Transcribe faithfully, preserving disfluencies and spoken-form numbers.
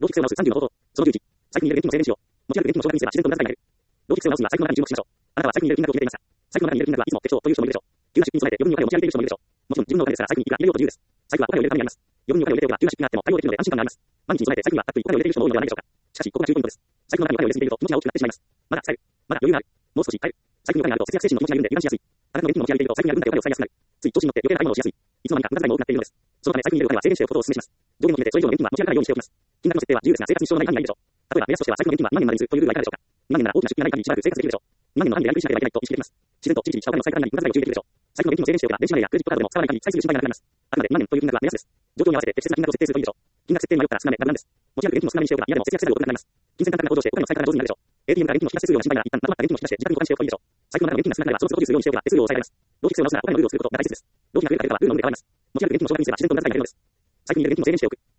同期性を直すさんじゅうの方法。そのじゅういち、最近に入れる現金の制限しよう。持ち歩く現金の償還金数が自然と無駄遣いになる。同期性を直すには財布の中に注目しましょう。あなたは財布に入れる金額を決めていますか？財布の中に入れる金額はいつも適当という人もいるでしょう。急な出費に備えて余分にお金を持ち歩いている人もいるでしょう。もちろん自分のお金ですから財布にいくら入れようと自由です。財布はお金を入れるためにあります。余分にお金を入れておけば急な出費があっても対応できるので安心感があります。毎日に備えて財布にはたっぷりお金を入れている人も多いのではないでしょうか。しかし、ここが注意ポイントです。財布の中にお金を入れすぎていると気持ちが大きくなってしまいます。まだ使える。まだ余裕がある。もう少し使える。財布にお金があると節約精神の気持ちが緩んで油断しやすい。あなたの現金を持ち歩いていると財布にある分だけお金を使いやすくなる。つい調子に乗って余計な買い物をしやすい。いつの間にか無駄遣いも多くなっているのです。そのため財布に入れるお金は制限しておくことをお勧めします。上限を決めてそれ以上の現金は持ち歩かないようにしておきます。金額の設定は自由ですが生活に支障のない範囲がいいでしょう。例えば目安としては財布の現金はにまん円までにするというルールはいかがでしょうか。にまん円なら大きな出費がない限りしばらく生活できるでしょう。にまん円の範囲でやりくりしなければいけないと意識できます。自然と地域にしたお金の使い方に無駄遣いを注意できるでしょう。財布の現金を制限しておけば電子マネーやクレジットカードでも使わない限り使いすぎる心配がなくなります。あくまでにまん円という金額は目安です。状況に合わせて適切な金額を設定するといいでしょう。金額設定に迷ったら少なめ無難です。持ち歩く現金を少なめにしておけば嫌でも節約せざるを得なくなります。金銭感覚が向上してお金の使い方が上手になるでしょう。エーティーエム から現金の引き出しするような心配なら一旦まとまった現金を引き出して自宅に保管しておくといいでしょう。財布の中の現金が少なければその都度保持するようにしておけば手数料を抑えられます。同期性を直すならお金のルールを作ることが大切です。同期が増えるか減るかはルールの有無で変わります。持ち歩く現金の償還金数は自然と無駄遣いになるのです。財布に入れる現金を制限しておく。